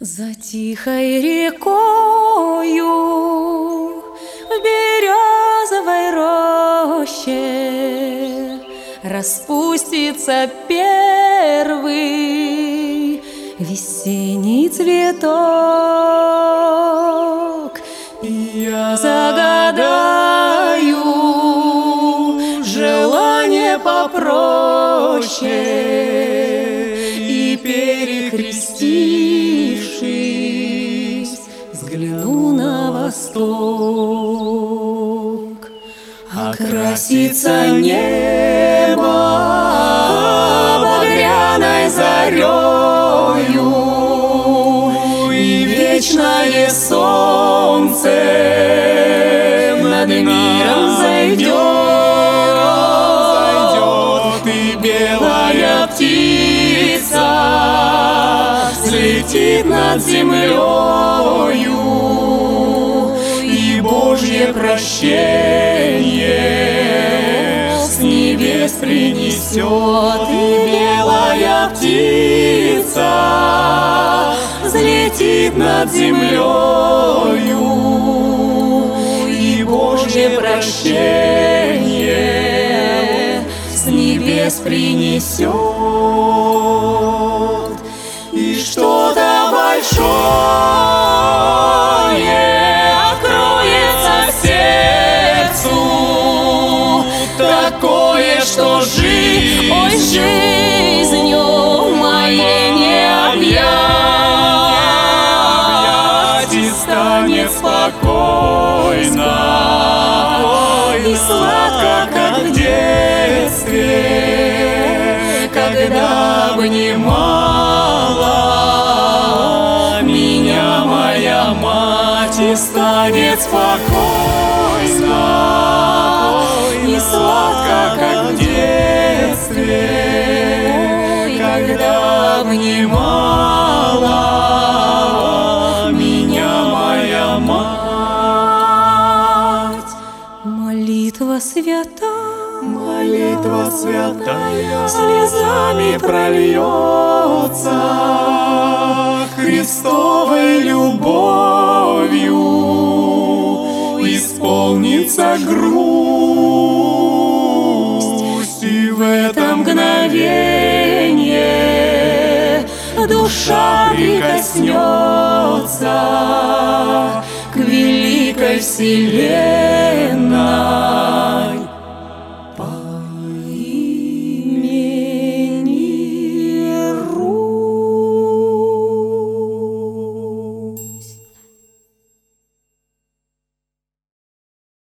За тихой рекою в березовой роще распустится первый весенний цветок, и я загадаю желание попроще, и перекрестившись, взгляну на восток. Окрасится небо багряной зарею, и вечное солнце над миром зайдет, и белая птица взлетит над землею, и Божье прощение с небес принесет, и белая птица взлетит над землею, и Божье прощение с небес принесет. И что-то большое откроется сердцу, такое, что жизнью моей не объять, и станет спокойно и сладко, как в детстве, когда обнимала меня моя мать, и станет спокойно и сладко, как в детстве, когда обнимала меня моя мать. Молитва святая слезами прольется, Христовой любовью исполнится грусть, и в это мгновенье душа прикоснется к великой вселенной